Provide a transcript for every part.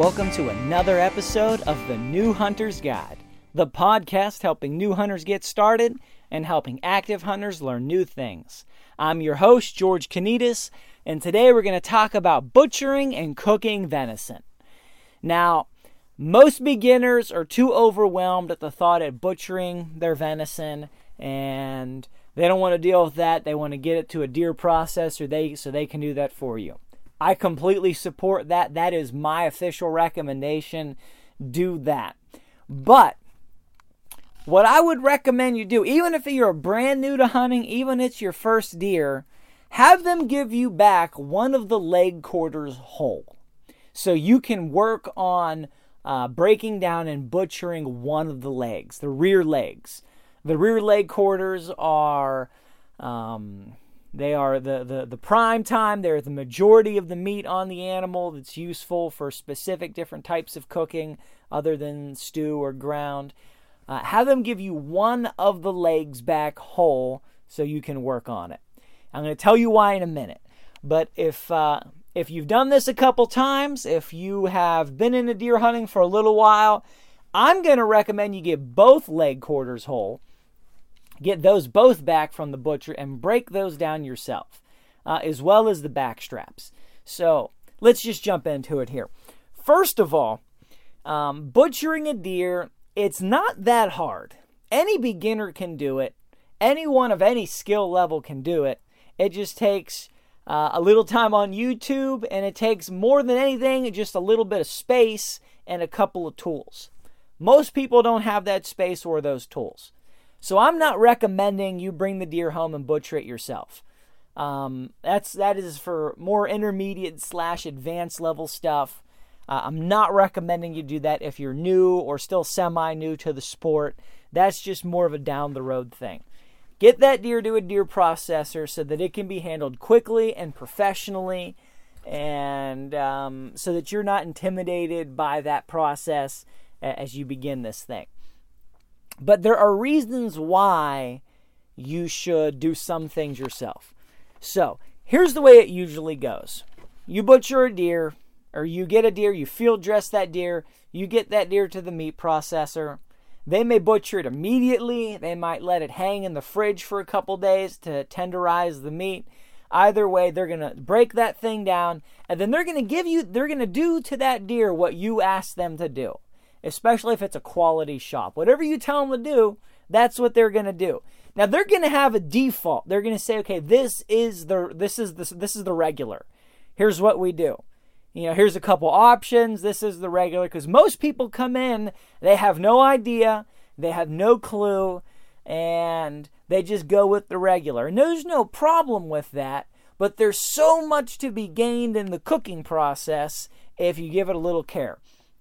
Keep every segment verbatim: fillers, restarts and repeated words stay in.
welcome to another episode of The New Hunter's Guide, the podcast helping new hunters get started and helping active hunters learn new things. I'm your host, George Kanitas, and today we're going to talk about butchering and cooking venison. Now, most beginners are too overwhelmed at the thought of butchering their venison, and they don't want to deal with that. They want to get it to a deer processor they, so they can do that for you. I completely support that. That is my official recommendation. Do that. But what I would recommend you do, even if you're brand new to hunting, even if it's your first deer, have them give you back one of the leg quarters whole. So you can work on uh, breaking down and butchering one of the legs, the rear legs. The rear leg quarters are... Um, They are the, the, the prime time. They're the majority of the meat on the animal that's useful for specific different types of cooking other than stew or ground. Uh, have them give you one of the legs back whole so you can work on it. I'm going to tell you why in a minute. But if uh, if you've done this a couple times, if you have been into deer hunting for a little while, I'm going to recommend you get both leg quarters whole. Get those both back from the butcher and break those down yourself, uh, as well as the back straps. So let's just jump into it here. First of all, um, butchering a deer, it's not that hard. Any beginner can do it. Anyone of any skill level can do it. It just takes uh, a little time on YouTube, and it takes more than anything, just a little bit of space and a couple of tools. Most people don't have that space or those tools. So I'm not recommending you bring the deer home and butcher it yourself. Um, that's that is for more intermediate slash advanced level stuff. Uh, I'm not recommending you do that if you're new or still semi-new to the sport. That's just more of a down the road thing. Get that deer to a deer processor so that it can be handled quickly and professionally, and um, so that you're not intimidated by that process as you begin this thing. But there are reasons why you should do some things yourself. So, here's the way it usually goes. You butcher a deer, or you get a deer, you field dress that deer, you get that deer to the meat processor. They may butcher it immediately. They might let it hang in the fridge for a couple days to tenderize the meat. Either way, they're going to break that thing down, and then they're going to give you, they're going to do to that deer what you ask them to do. Especially if it's a quality shop. Whatever you tell them to do, that's what they're going to do. Now they're going to have a default. They're going to say, okay, this is the this is the this is the regular. Here's what we do. You know, here's a couple options. This is the regular, because most people come in, they have no idea, they have no clue, and they just go with the regular. And there's no problem with that, but there's so much to be gained in the cooking process if you give it a little care.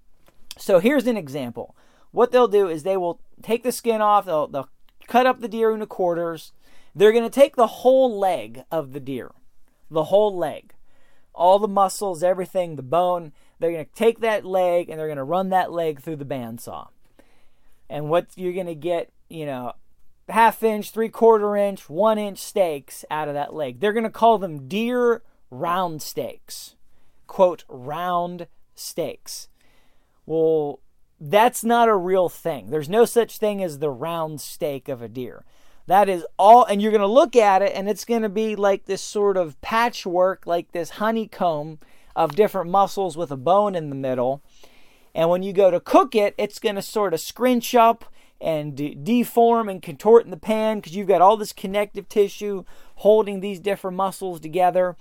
So here's an example. What they'll do is they will take the skin off. They'll, they'll cut up the deer into quarters. They're going to take the whole leg of the deer. The whole leg. All the muscles, everything, the bone. They're going to take that leg and they're going to run that leg through the bandsaw. And what you're going to get, you know, half inch, three quarter inch, one inch steaks out of that leg. They're going to call them deer round steaks. Quote, round steaks. Well, that's not a real thing. There's no such thing as the round steak of a deer. That is all, and you're going to look at it, and it's going to be like this sort of patchwork, like this honeycomb of different muscles with a bone in the middle. And when you go to cook it, it's going to sort of scrunch up and de- deform and contort in the pan because you've got all this connective tissue holding these different muscles together.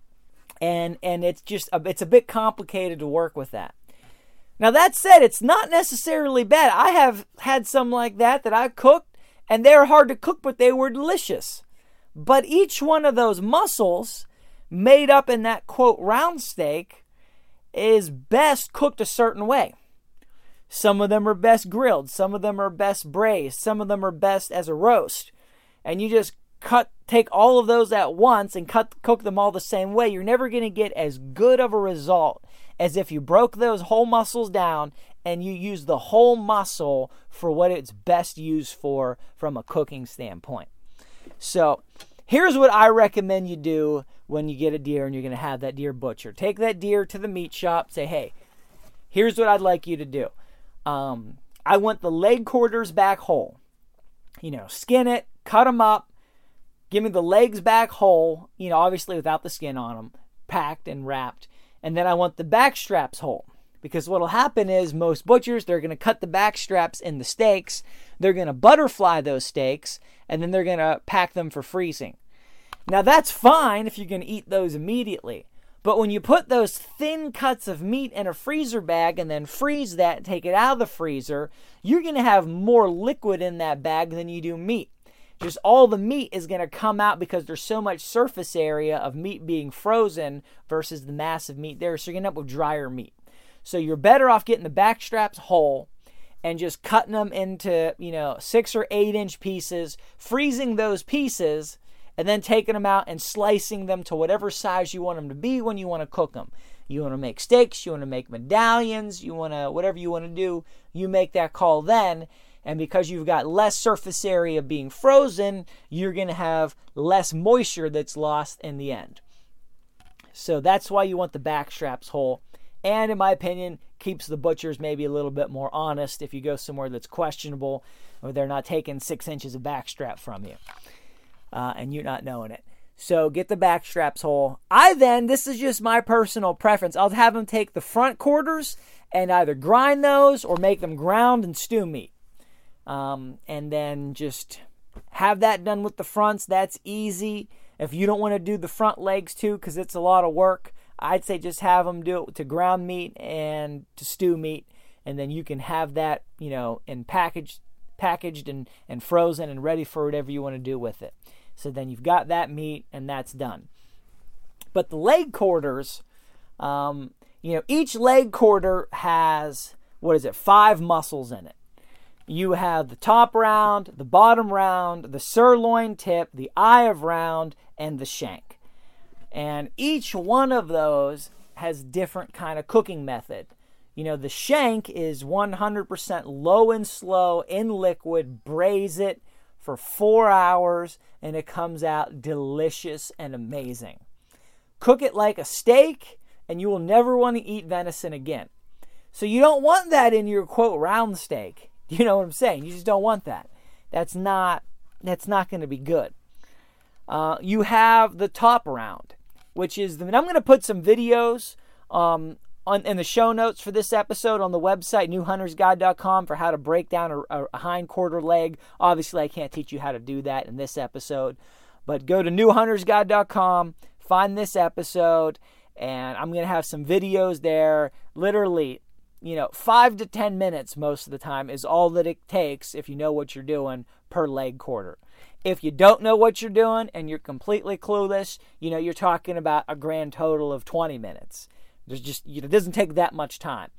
And and it's just, a, it's a bit complicated to work with that. Now, that said, it's not necessarily bad. I have had some like that that I cooked, and they're hard to cook, but they were delicious. But each one of those muscles made up in that, quote, round steak is best cooked a certain way. Some of them are best grilled. Some of them are best braised. Some of them are best as a roast. And you just cut, take all of those at once and cut, cook them all the same way. You're never going to get as good of a result as if you broke those whole muscles down and you use the whole muscle for what it's best used for from a cooking standpoint. So here's what I recommend you do when you get a deer and you're going to have that deer butchered. Take that deer to the meat shop. Say, hey, here's what I'd like you to do. Um, I want the leg quarters back whole. You know, skin it, cut them up, give me the legs back whole, you know, obviously without the skin on them, packed and wrapped. And then I want the back straps whole. Because what will happen is most butchers, they're going to cut the back straps in the steaks. They're going to butterfly those steaks, and then they're going to pack them for freezing. Now, that's fine if you're going to eat those immediately. But when you put those thin cuts of meat in a freezer bag and then freeze that and take it out of the freezer, you're going to have more liquid in that bag than you do meat. Just all the meat is going to come out because there's so much surface area of meat being frozen versus the massive meat there. So you're going to end up with drier meat. So you're better off getting the back straps whole and just cutting them into, you know, six or eight inch pieces, freezing those pieces, and then taking them out and slicing them to whatever size you want them to be when you want to cook them. You want to make steaks, you want to make medallions, you want to, whatever you want to do, you make that call then. And because you've got less surface area being frozen, you're going to have less moisture that's lost in the end. So that's why you want the back straps whole. And in my opinion, keeps the butchers maybe a little bit more honest if you go somewhere that's questionable or they're not taking six inches of backstrap from you uh, and you're not knowing it. So get the back straps whole. I then, this is just my personal preference, I'll have them take the front quarters and either grind those or make them ground and stew meat. Um, and then just have that done with the fronts. That's easy. If you don't want to do the front legs too, because it's a lot of work, I'd say just have them do it to ground meat and to stew meat, and then you can have that, you know, in packaged, packaged and, and frozen and ready for whatever you want to do with it. So then you've got that meat, and that's done. But the leg quarters, um, you know, each leg quarter has, what is it, five muscles in it. You have the top round, the bottom round, the sirloin tip, the eye of round, and the shank. And each one of those has different kind of cooking method. You know, the shank is one hundred percent low and slow in liquid, braise it for four hours, and it comes out delicious and amazing. Cook it like a steak, and you will never want to eat venison again. So you don't want that in your, quote, round steak. You know what I'm saying? You just don't want that. That's not, that's not going to be good. Uh, you have the top round, which is the, and I'm going to put some videos um, on in the show notes for this episode on the website, new hunters guide dot com, for how to break down a, a hind quarter leg. Obviously, I can't teach you how to do that in this episode, but go to new hunters guide dot com, find this episode, and I'm going to have some videos there. Literally, you know, five to ten minutes most of the time is all that it takes if you know what you're doing per leg quarter. If you don't know what you're doing and you're completely clueless, you know, you're talking about a grand total of twenty minutes. There's just, you know, it doesn't take that much time.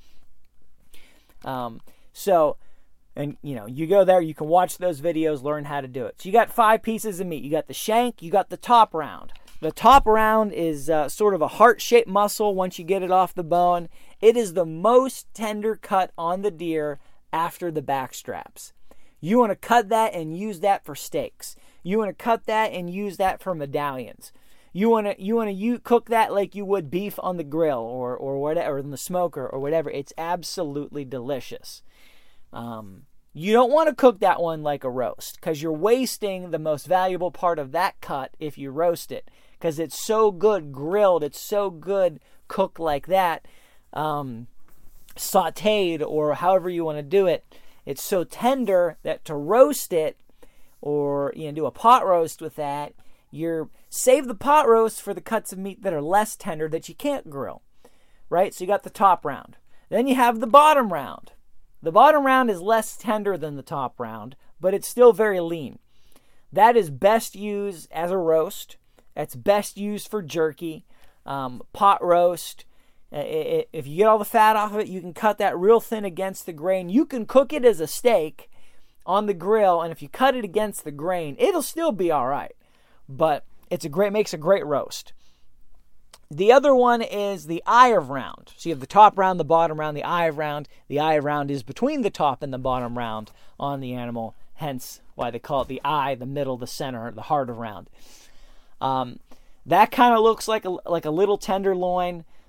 Um, so, and, you know, you go there, you can watch those videos, learn how to do it. So you got five pieces of meat. You got the shank, you got the top round. The top round is uh, sort of a heart-shaped muscle once you get it off the bone. It is the most tender cut on the deer after the back straps. You want to cut that and use that for steaks. You want to cut that and use that for medallions. You want to you want to you cook that like you would beef on the grill or or whatever, or in the smoker or whatever. It's absolutely delicious. Um, you don't want to cook that one like a roast because you're wasting the most valuable part of that cut if you roast it, because it's so good grilled. It's so good cooked like that, um, sautéed or however you want to do it. It's so tender that to roast it or, you know, do a pot roast with that, you're save the pot roast for the cuts of meat that are less tender that you can't grill, right? So you got the top round. Then you have the bottom round. The bottom round is less tender than the top round, but it's still very lean. That is best used as a roast. That's best used for jerky, um, pot roast. If you get all the fat off of it, you can cut that real thin against the grain. You can cook it as a steak on the grill, and if you cut it against the grain, it'll still be all right. But it's a great makes a great roast. The other one is the eye of round. So you have the top round, the bottom round, the eye of round. The eye of round is between the top and the bottom round on the animal, hence why they call it the eye, the middle, the center, the heart of round. Um, that kind of looks like a, like a little tenderloin.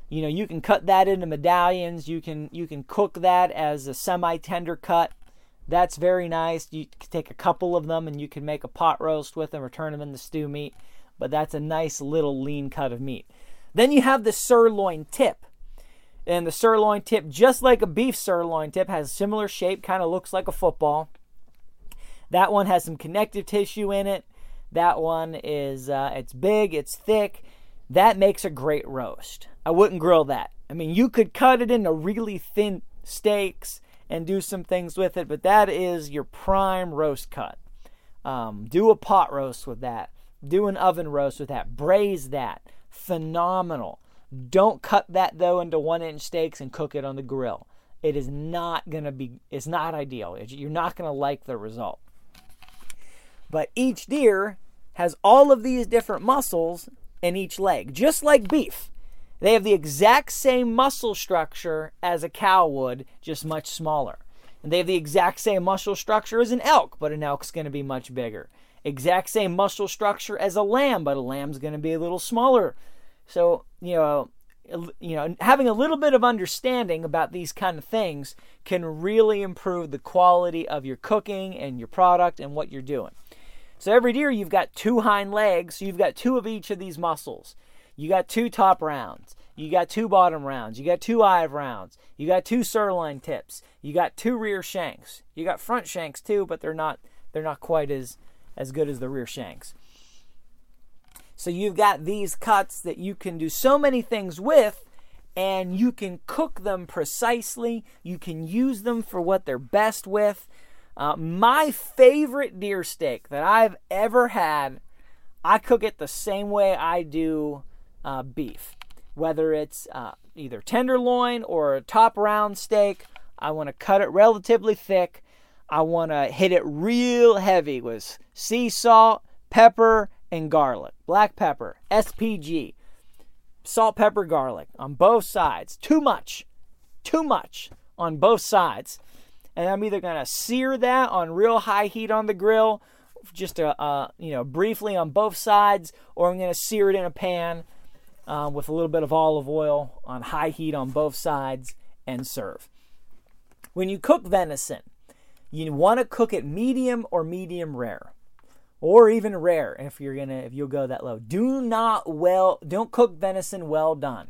You know, you can cut that into medallions. You can you can cook that as a semi-tender cut. That's very nice. You can take a couple of them and you can make a pot roast with them or turn them into stew meat. But that's a nice little lean cut of meat. Then you have the sirloin tip. And the sirloin tip, just like a beef sirloin tip, has a similar shape, kind of looks like a football. That one has some connective tissue in it. That one is, uh, it's big, it's thick. That makes a great roast. I wouldn't grill that. I mean, you could cut it into really thin steaks and do some things with it, but that is your prime roast cut. Um, do a pot roast with that. Do an oven roast with that. Braise that. Phenomenal. Don't cut that, though, into one-inch steaks and cook it on the grill. It is not going to be, it's not ideal. You're not going to like the result. But each deer has all of these different muscles in each leg, just like beef. They have the exact same muscle structure as a cow would, just much smaller. And they have the exact same muscle structure as an elk, but an elk's going to be much bigger. Exact same muscle structure as a lamb, but a lamb's going to be a little smaller. So, you know, you know, having a little bit of understanding about these kind of things can really improve the quality of your cooking and your product and what you're doing. So every deer, you've got two hind legs, so you've got two of each of these muscles. You got two top rounds. You got two bottom rounds. You got two eye rounds. You got two sirloin tips. You got two rear shanks. You got front shanks too, but they're not they're not quite as as good as the rear shanks. So you've got these cuts that you can do so many things with, and you can cook them precisely. You can use them for what they're best with. Uh, my favorite deer steak that I've ever had, I cook it the same way I do uh, beef. Whether it's uh, either tenderloin or a top round steak, I want to cut it relatively thick. I want to hit it real heavy with sea salt, pepper, and garlic. Black pepper, S P G, salt, pepper, garlic on both sides. Too much. Too much on both sides. And I'm either going to sear that on real high heat on the grill, just uh, uh, you know, briefly on both sides, or I'm going to sear it in a pan uh, with a little bit of olive oil on high heat on both sides and serve. When you cook venison, you want to cook it medium or medium rare, or even rare if you're gonna if you'll go that low. Do not well don't cook venison well done.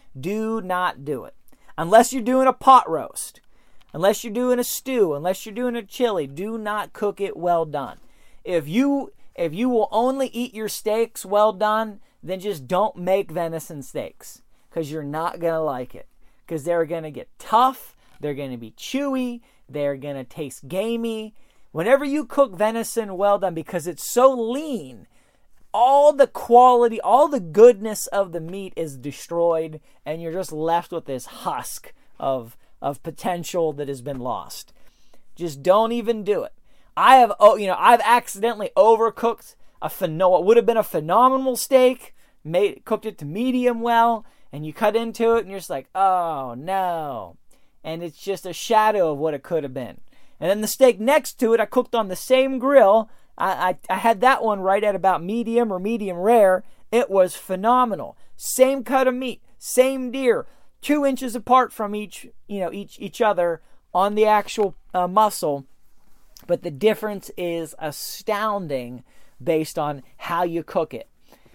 Do not do it unless you're doing a pot roast. Unless you're doing a stew, unless you're doing a chili, do not cook it well done. If you if you will only eat your steaks well done, then just don't make venison steaks, because you're not going to like it. Because they're going to get tough, they're going to be chewy, they're going to taste gamey. Whenever you cook venison well done, because it's so lean, all the quality, all the goodness of the meat is destroyed, and you're just left with this husk of of potential that has been lost. Just don't even do it. I have, oh, you know, I've accidentally overcooked a phen- what would have been a phenomenal steak, made cooked it to medium well, and you cut into it, and you're just like, oh no, and it's just a shadow of what it could have been. And then the steak next to it, I cooked on the same grill. I, I, I had that one right at about medium or medium rare. It was phenomenal. Same cut of meat, same deer. Two inches apart from each, you know, each each other on the actual uh, muscle, but the difference is astounding based on how you cook it.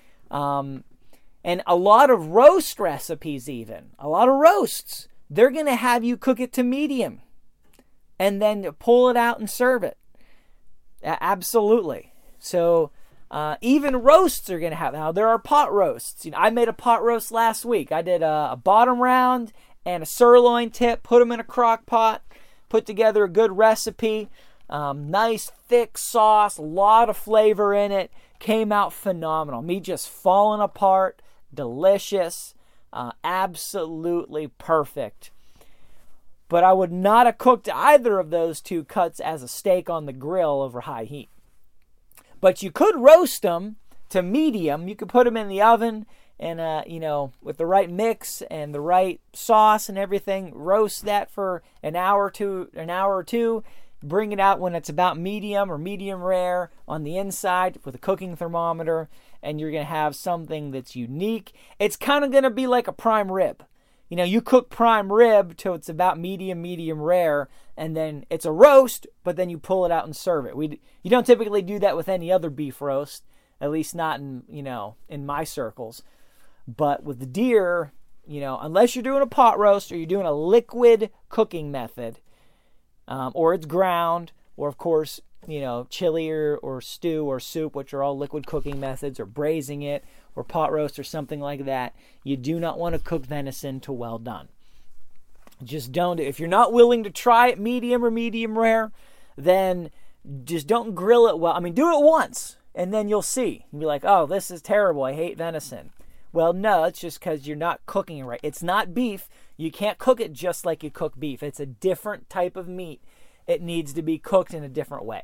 Um, and a lot of roast recipes, even a lot of roasts, they're going to have you cook it to medium, and then pull it out and serve it. A- absolutely. So. Uh, even roasts are going to have. Now, there are pot roasts. You know, I made a pot roast last week. I did a, a bottom round and a sirloin tip, put them in a crock pot, put together a good recipe. Um, nice, thick sauce, a lot of flavor in it. Came out phenomenal. Meat just falling apart. Delicious. Uh, absolutely perfect. But I would not have cooked either of those two cuts as a steak on the grill over high heat. But you could roast them to medium. You could put them in the oven and, uh, you know, with the right mix and the right sauce and everything, roast that for an hour or two, an hour or two. Bring it out when it's about medium or medium rare on the inside with a cooking thermometer, and you're going to have something that's unique. It's kind of going to be like a prime rib. you know, you cook prime rib till it's about medium, medium rare, and then it's a roast, but then you pull it out and serve it. We you don't typically do that with any other beef roast, at least not in, you know, in my circles. But with the deer, you know, unless you're doing a pot roast or you're doing a liquid cooking method, um, or it's ground, or of course, you know, chili or, or stew or soup, which are all liquid cooking methods, or braising it, or pot roast or something like that, you do not want to cook venison to well done. Just don't. If you're not willing to try it medium or medium rare, then just don't grill it well. I mean, do it once, and then you'll see. You'll be like, oh, this is terrible. I hate venison. Well, no, it's just because you're not cooking it right. It's not beef. You can't cook it just like you cook beef. It's a different type of meat. It needs to be cooked in a different way.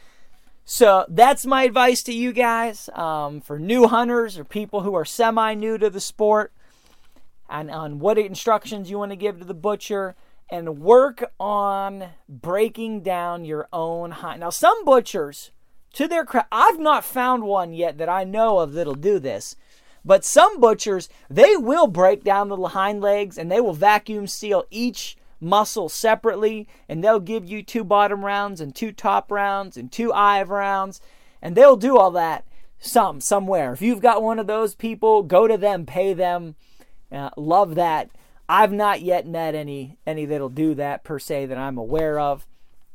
So that's my advice to you guys, um, for new hunters or people who are semi-new to the sport, and on what instructions you want to give to the butcher, and work on breaking down your own hunt. Now, some butchers, to their credit, I've not found one yet that I know of that'll do this, but some butchers, they will break down the hind legs and they will vacuum seal each muscle separately, and they'll give you two bottom rounds and two top rounds and two eye rounds, and they'll do all that some somewhere. If you've got one of those people, go to them, pay them. Uh, love that. I've not yet met any any that'll do that per se that I'm aware of.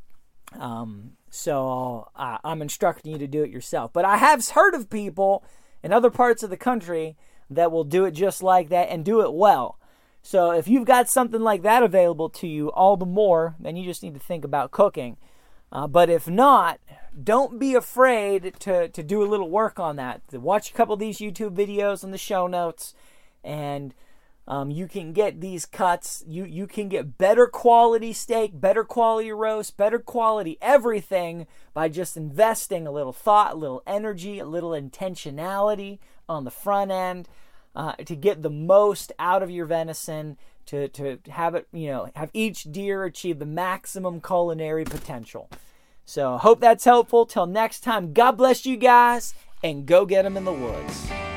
Um, so uh, I'm instructing you to do it yourself. But I have heard of people in other parts of the country that will do it just like that and do it well. So if you've got something like that available to you, all the more, then you just need to think about cooking. Uh, but if not, don't be afraid to, to do a little work on that. Watch a couple of these YouTube videos in the show notes, and um, you can get these cuts. You, you can get better quality steak, better quality roast, better quality everything by just investing a little thought, a little energy, a little intentionality on the front end. Uh, to get the most out of your venison, to, to have it, you know, have each deer achieve the maximum culinary potential. So, hope that's helpful. Till next time, God bless you guys, and go get them in the woods.